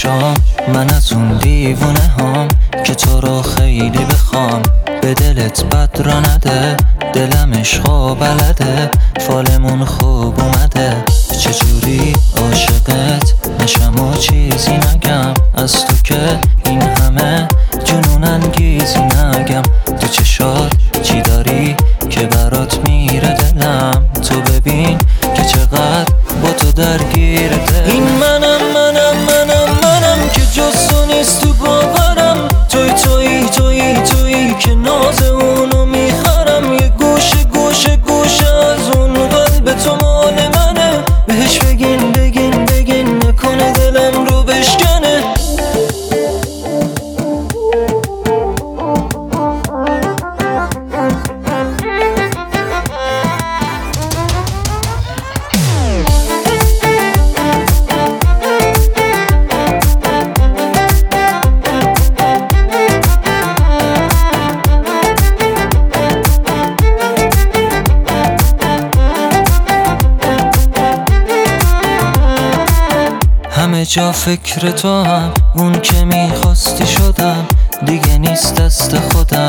چشام من از اون دیوونه هام که تو رو خیلی بخوام، به دلت بد را نده، دلم عشقا بلده، فالمون خوب اومده، چجوری عاشقت نشم و چیزی نگم، از تو که این همه جنون انگیزی نگم، تو چشات چی داری که برات میره دلم، تو ببین که چقدر با تو درگیر دل. این منم که جز تو نیست تو باورم، تویی که ناز اونو میخرم، یه گوشه از اون قلب تو مال منه، بهش بگین نکنه دلم رو بشکنه. همه جا فکر تو هم، اون که میخواستی شدم، دیگه نیست دست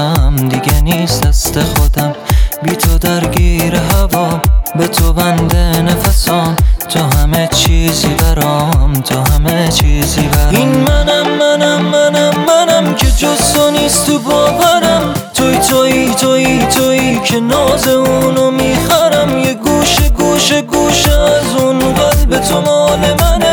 خودم، بی تو درگیر هوا، به تو بنده نفسام، تو همه چیزی برام. این منم که جز تو نیست تو باورم، تویی که ناز اونو میخرم، یه گوشه از اون قلب تو مال منه،